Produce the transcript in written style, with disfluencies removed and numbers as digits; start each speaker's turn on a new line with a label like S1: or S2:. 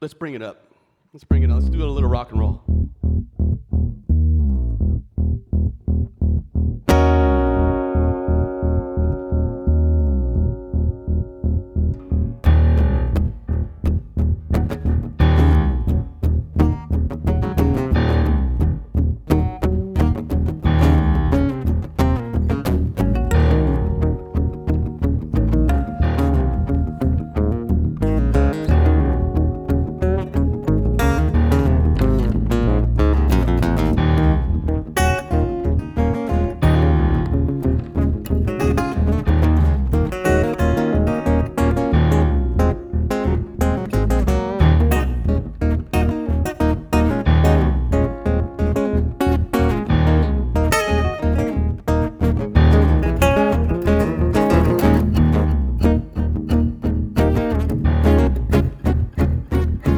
S1: Let's bring it up. Let's bring it on. Let's do a little rock and roll.